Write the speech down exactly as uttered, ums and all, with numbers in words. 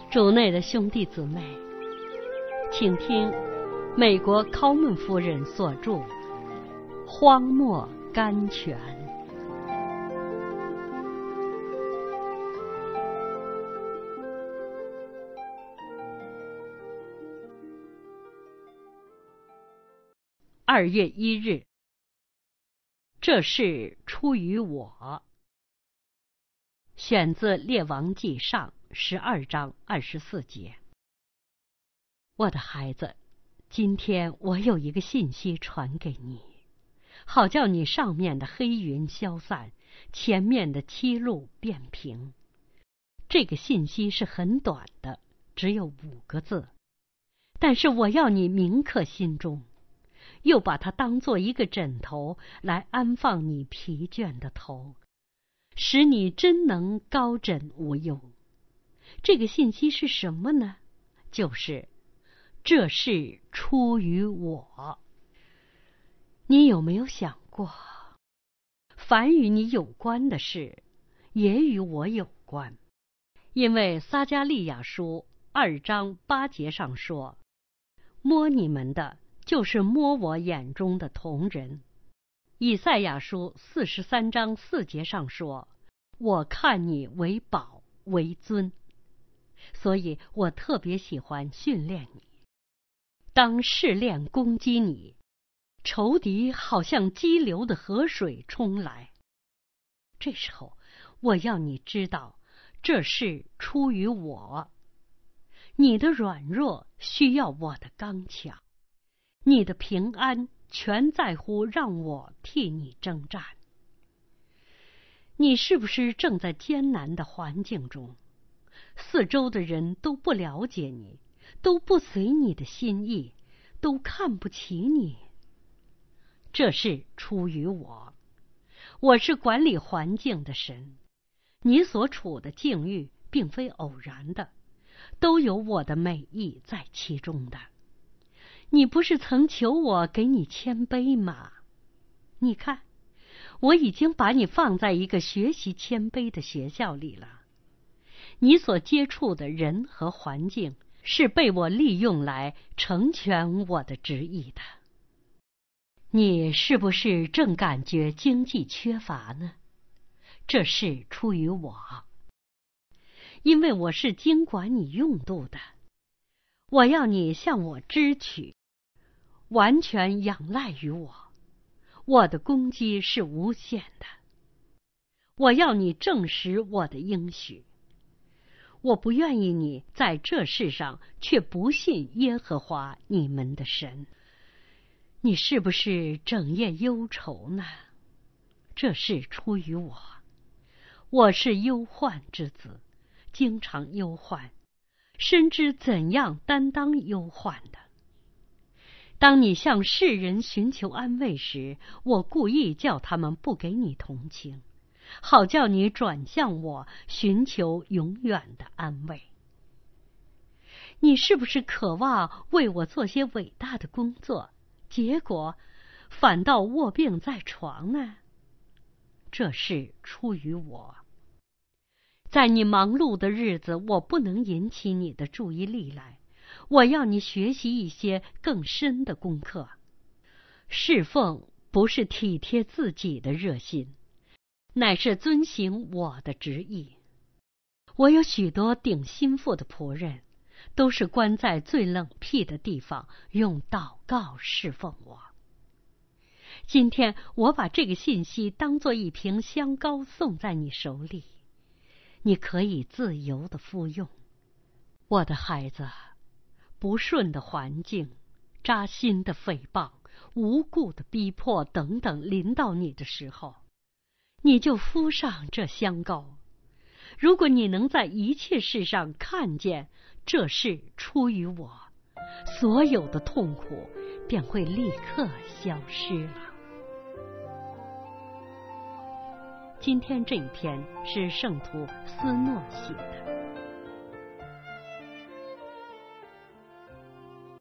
主内的兄弟姊妹，请听美国考门夫人所著《荒漠甘泉》。二月一日，这事出于我。选自《列王纪上》十二章二十四节。我的孩子，今天我有一个信息传给你，好叫你上面的黑云消散，前面的歧路变平。这个信息是很短的，只有五个字，但是我要你铭刻心中，又把它当作一个枕头来安放你疲倦的头，使你真能高枕无忧。这个信息是什么呢？就是这事出于我。你有没有想过，凡与你有关的事，也与我有关？因为撒迦利亚书二章八节上说，摸你们的就是摸我眼中的瞳人。以赛亚书四十三章四节上说，我看你为宝为尊。所以我特别喜欢训练你。当试炼攻击你，仇敌好像激流的河水冲来，这时候我要你知道，这是出于我。你的软弱需要我的刚强，你的平安全在乎让我替你征战。你是不是正在艰难的环境中？四周的人都不了解你，都不随你的心意，都看不起你。这是出于我。我是管理环境的神，你所处的境遇并非偶然的，都有我的美意在其中的。你不是曾求我给你谦卑吗？你看，我已经把你放在一个学习谦卑的学校里了。你所接触的人和环境是被我利用来成全我的旨意的。你是不是正感觉经济缺乏呢？这是出于我，因为我是经管你用度的。我要你向我支取，完全仰赖于我，我的攻击是无限的。我要你证实我的应许。我不愿意你在这世上却不信耶和华你们的神。你是不是整夜忧愁呢？这是出于我。我是忧患之子，经常忧患，深知怎样担当忧患的。当你向世人寻求安慰时，我故意叫他们不给你同情，好叫你转向我，寻求永远的安慰。你是不是渴望为我做些伟大的工作，结果反倒卧病在床呢？这是出于我。在你忙碌的日子，我不能引起你的注意力来，我要你学习一些更深的功课。侍奉不是体贴自己的热心，乃是遵行我的旨意。我有许多顶心腹的仆人，都是关在最冷僻的地方，用祷告侍奉我。今天我把这个信息当作一瓶香膏送在你手里，你可以自由地服用。我的孩子，不顺的环境、扎心的诽谤、无故的逼迫等等临到你的时候，你就敷上这香膏。如果你能在一切事上看见这事出于我，所有的痛苦便会立刻消失了。今天这一篇是圣徒斯诺写的。